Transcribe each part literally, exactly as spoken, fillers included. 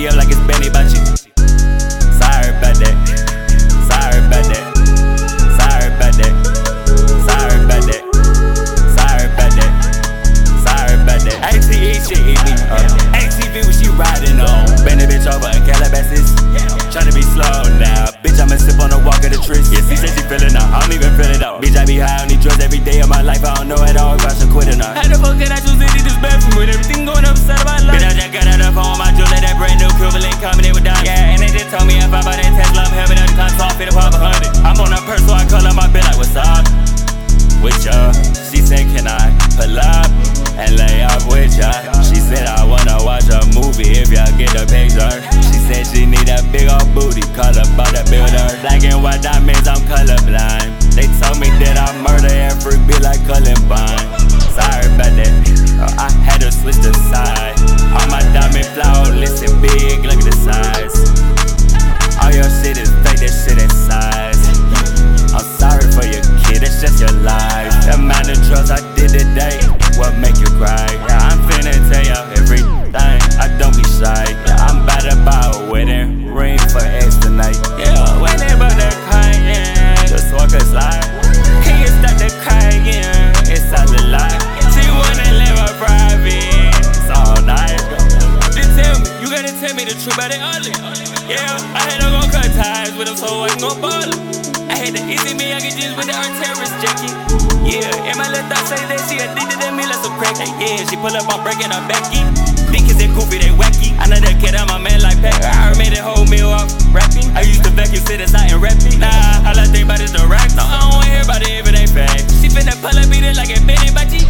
me up like it's Benny Bachi. Sorry about that. Sorry about that. Sorry about that. Sorry about that. Sorry about that. Sorry about that. A T E shit eat me up. A T V when she riding on. Bend the bitch over in Calabasas. Tryna be slow now. Bitch, I'ma sip on the walk of the trees. Yeah, she said she feelin' out. I don't even feel it out. Bitch, I be high on these drugs every day of my life. I don't know at all if I should quit or not. How the fuck can I choose to eat this bathroom with everything going upside of my life? Bitch, I just got out of phone, my jewelry, that brand new Cuban coming in with diamonds. Yeah, and they just told me if I buy that Tesla, I'm having another console, fit up a hundred. I'm on a purse, so I call up my bill like, what's up? With ya, she said, can I pull up and lay up with ya? She said, I wanna watch a movie if y'all get the picture. She said she need a big old booty, call up by the builder. Black and white diamonds, I'm colorblind. They told me that I murder every bitch like Columbine. Sorry about that, uh, I had to switch the side. All my diamond flawless and big, look at the size. All your shit is fake, that shit is size. I'm sorry for your kid, it's just your life. The amount of drugs I did today, what make you cry? Yeah, I'm finna tell you everything, I don't be shy. Yeah, I'm about to buy a wedding ring for X tonight. Yeah, when they about to cry, yeah, just walk a slide. Can you stop the crying? It's all a lie. She wanna live a private, it's all night. Just tell me, you gotta tell me the truth about it ugly. Yeah, I had to go cut ties with him so I can go ball him. I had to easy me, I get just with the art terrorist Jackie. Yeah, and my little thought say that she addicted to me like some crack. Yeah, she pull up, I'm breaking her backy. Niggas they goofy, they wacky. I know that kid, I'm a man like Pack. I made that whole meal off rapping. I used to vacuum sit inside and rap it. Nah, all I think about is the racks. No, I don't wanna hear about it if it ain't fact. She finna pull up, beat it like a Benny Bachi.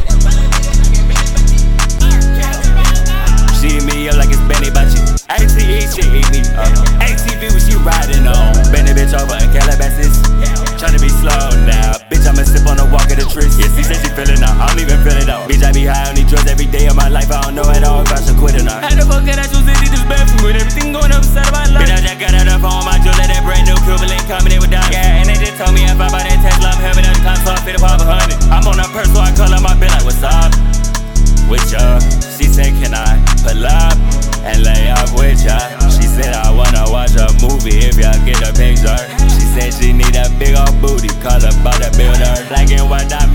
She eat me up like it's Benny Bachi. A T E shit eat me up. A T V when she riding on. Bend the bitch over in Calabasas. Tryna be slow now. Bitch, I'ma sip on the walk of the trees. Yeah, she said she feelin' out. I don't even feel it out. Bitch, I be high on these drugs every day of my life. I don't know at all if I should quit or not. How the fuck can I choose to eat this bathroom with everything going upside of my life? Bitch, I just got out of phone, my jewelry, that brand new Cuban coming in with diamonds. Yeah, and they just told me if I buy that Tesla, I'm having another console, fit up a hundred. I'm on a purse, so I call up my bill like, what's up? With ya, she said, can I pull up and lay up with ya? She said, I wanna watch a movie if y'all get the picture. She said she need a big old booty, call up by the builder. Black and white diamond.